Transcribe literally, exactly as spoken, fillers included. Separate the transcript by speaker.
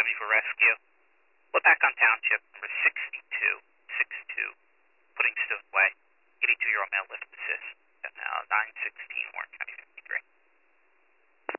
Speaker 1: seventy for rescue. We're back on Township for six